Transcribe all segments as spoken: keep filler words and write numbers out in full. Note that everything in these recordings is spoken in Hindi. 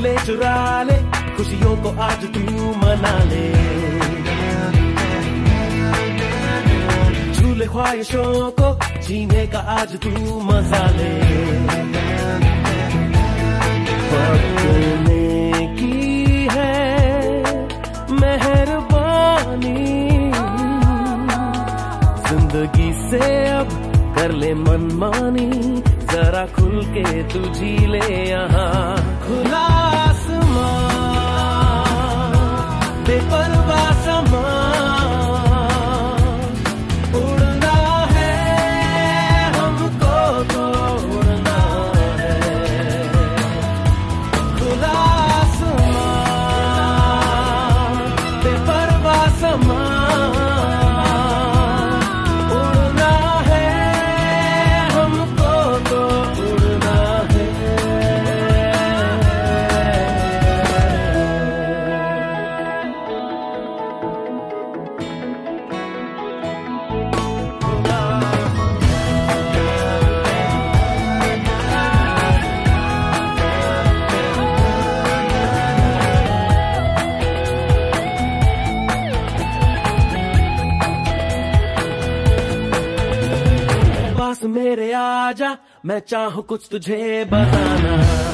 ले चुरा ले खुशियों को आज तू मना ले, झूले ख्वाहिशों को जीने का आज तू मजा ले। बदलने की है मेहरबानी, जिंदगी से अब कर ले मनमानी, जरा खुल के तू जी ले यहाँ। खुला आसमां बेपरवाह समा, उड़ना है हमको तो उड़ना है। खुला आसमां बेपरवाह समा, मेरे आजा मैं चाहूँ कुछ तुझे बताना,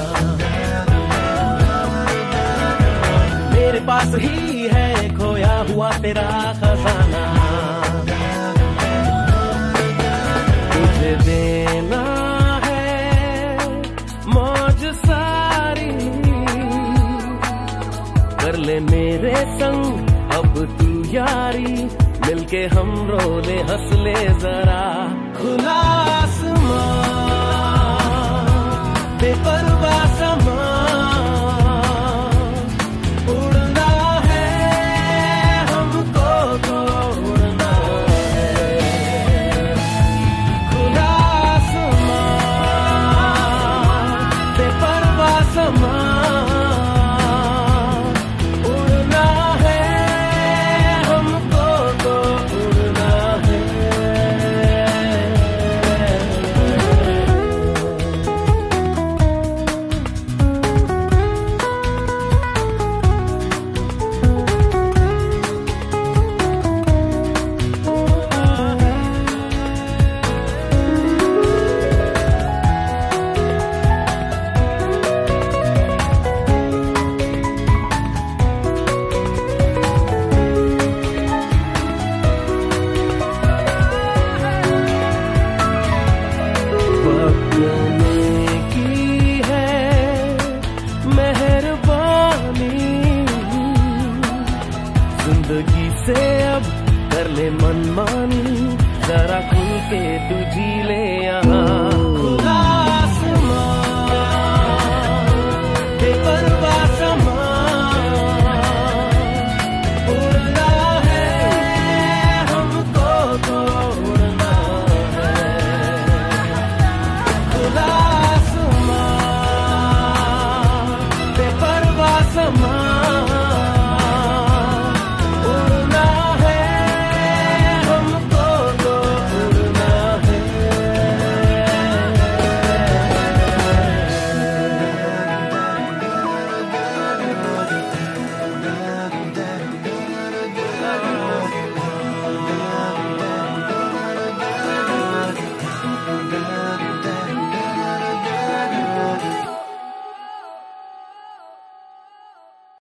मेरे पास ही है खोया हुआ तेरा खजाना, तुझे देना है मौज सारी, कर ले मेरे संग अब तू यारी, मिलके हम रोले हंस ले जरा। खुला आसमां बेपरवाह समा, उड़ना है हमको तो उड़ना है। खुला आसमां बेपरवाह समा, उड़ना है हमको तो उड़ना है। जिंदगी से अब कर ले मनमानी, जरा खुल के तू जी ले यहाँ।